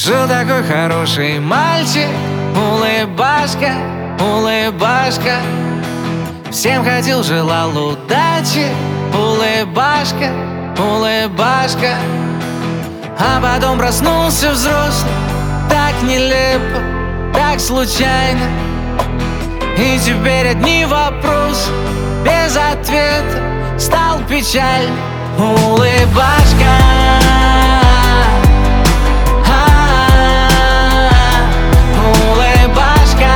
Жил такой хороший мальчик, улыбашка, улыбашка. Всем ходил, желал удачи, улыбашка, улыбашка. А потом проснулся взрослым, так нелепо, так случайно. И теперь одни вопросы без ответа, стал печаль. Улыбашка, улыбашка,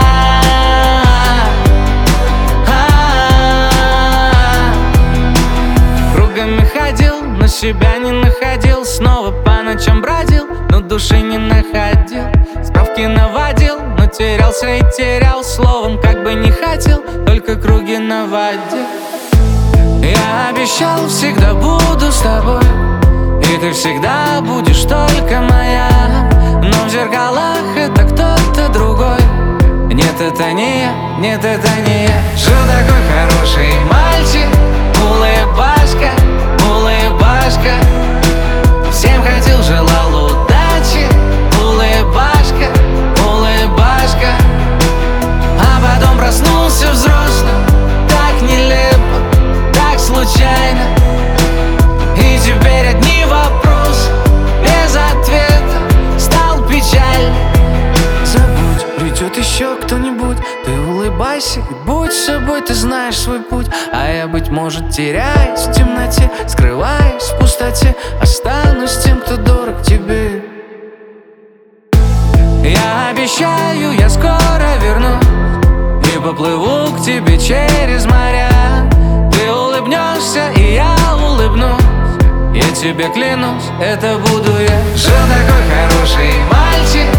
кругами ходил, но себя не находил. Снова по ночам бродил, но души не находил. Справки наводил, но терялся и терял. Словом, как бы не хотел, только круги наводил. Я обещал, всегда буду с тобой, и ты всегда будешь только моя. Но в зеркалах это кто-то другой. Нет, это не я, нет, это не я. Жил такой хороший мальчик, улыбашка, улыбашка. Всем ходил, желал удачи, улыбашка, улыбашка. А потом проснулся взрослым, так нелепо, так случайно. И теперь одни вопросы без ответа, стал печаль. Забудь, придет еще кто-нибудь. Ты улыбайся и будь собой, ты знаешь свой путь. А я, быть может, теряюсь в темноте, скрываюсь в пустоте, останусь тем, кто дорог тебе. Я обещаю, я скоро вернусь и поплыву к тебе через моря. Ты улыбнешься, и я улыбнусь, я тебе клянусь, это буду я. Жил такой хороший мальчик,